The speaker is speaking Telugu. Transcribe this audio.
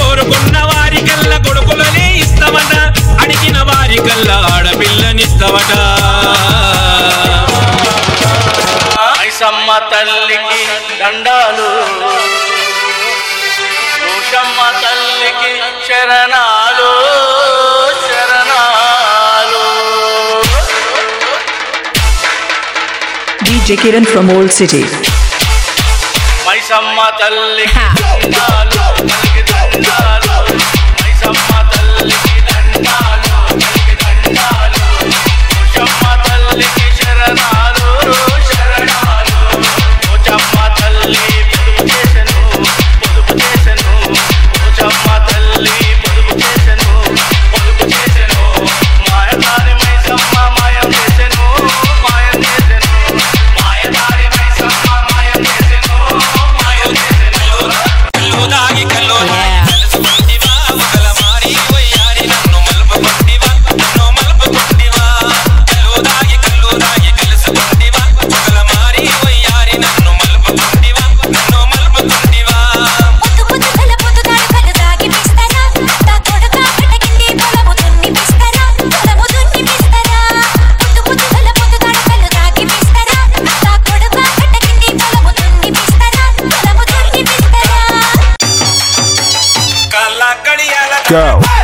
కోరుకున్న వారికల్లా కొడుకులనే ఇస్తావట, అడిగిన వారికల్లా ఆడపిల్లనిస్తావట. మైసమ్మ తల్లికి దండాలు, భూషమ్మ తల్లికి శరణాలు శరణాలు. DJ Kiran from Old City. Maisamma తల్లికి దండాలు, తల్లికి దండాలు. మైసమ్మ తల్లికి దండాలు, తల్లికి దండాలు. భూషమ్మ తల్లికి శరణాలు శరణాలు. భూషమ్మ తల్లి పొదుపు చేసెను, పొదుపు చేసెను. భూషమ్మ తల్లి పొదుపు చేసెను, పొదుపు చేసెను. మాయదారి మైసమ్మ మాయం చేసెను, మాయం చేసెను. మాయదారి మైసమ్మ మాయం చేసెను, మాయం చేసెను. కల్లు దాగి కల్లు తెలుసుకుంటివా, మొగల మారి వయ్యారి నన్ను మలుపుకుంటివా, నన్ను మలుపుకుంటివా. కల్లు దాగి తెలుసుకుంటివా, మొగల మారి వయ్యారి నన్ను మలుపుకుంటివా, నన్ను మలుపుకుంటివా. ముద్దు ముద్దుల పొద్దుగాడు కళ్ళు తాగి పిస్తరా, తా కొడుక కటకింది పొలము దున్ని పిస్తరా, పొలము దున్ని పిస్తరా. ముద్దు ముద్దుల పొద్దుగాడు కళ్ళు తాగి పిస్తరా, తా కొడుక కటకింది పొలము దున్ని పిస్తరా, పొలము దున్ని పిస్తరా. కళ్ళ కడియాల Go.